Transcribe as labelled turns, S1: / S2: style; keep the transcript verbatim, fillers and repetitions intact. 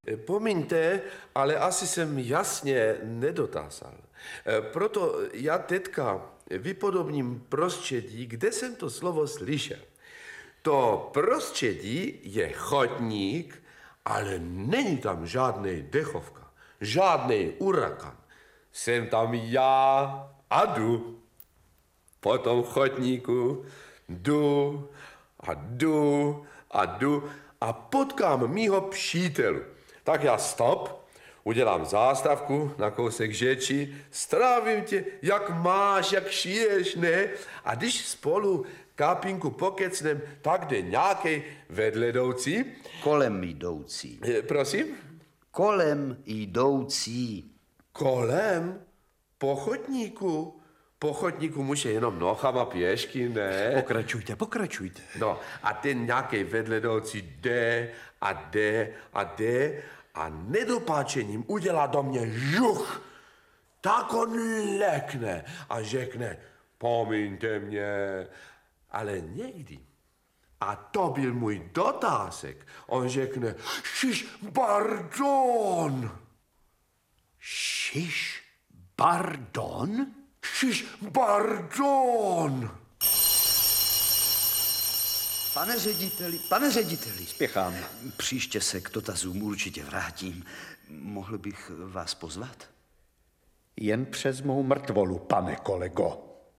S1: Pomiňte, ale asi jsem jasně nedotázal. Proto já teďka vypodobním prostředí, kde jsem to slovo slyšel. To prostředí je chodník, ale není tam žádný dechovka, žádný urakan. Jsem tam já a jdu. Po tom chodníku jdu a jdu a jdu a potkám mýho přítelu. Tak já stop, udělám zástavku na kousek řeči, strávím tě, jak máš, jak šiješ, ne? A když spolu kápinku pokecnem, tak jde nějaký vedledoucí.
S2: Kolem jdoucí.
S1: E, prosím?
S2: Kolem jdoucí.
S1: Kolem? Po chodníku? Po chodníku může jenom nohama pěšky, ne?
S3: Pokračujte, pokračujte.
S1: No a ten nějaký vedledoucí jde a jde a jde a nedopáčením udělá do mě žuch. Tak on lekne a řekne, pomiňte mě, ale někdy. A to byl můj dotázek. On řekne, šiš, pardon.
S3: Šiš, pardon?
S1: Šiš, pardon.
S2: Pane řediteli, pane řediteli.
S3: Spěchám.
S2: Příště se k dotazům určitě vrátím. Mohl bych vás pozvat?
S3: Jen přes mou mrtvolu, pane kolego.